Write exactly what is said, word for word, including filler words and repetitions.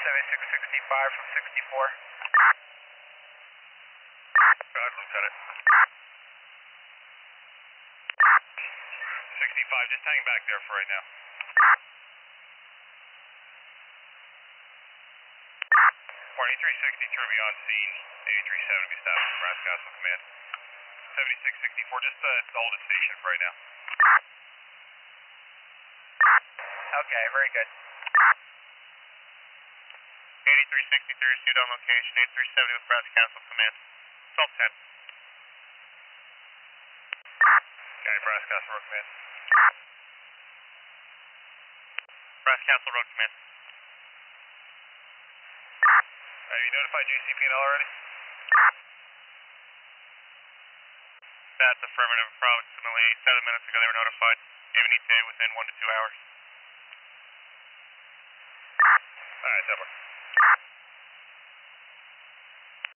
seventy-six sixty-five from sixty-four. Roger, look at it. sixty-five, just hang back there for right now. eighty-three sixty-three beyond scene. eighty-three seventy established. Brass Castle Command. seventy-six sixty-four, just uh, hold the station for right now. Okay, very good. eighty-three sixty-three, suit on location. eighty-three seventy with Brass Castle Command. twelve ten. Okay, Brass Castle Road Command. Brass Castle Road Command. Have you notified J C P N L already? That's affirmative. Approximately seven minutes ago they were notified. Gave an E T A within one to two hours. Alright, that works.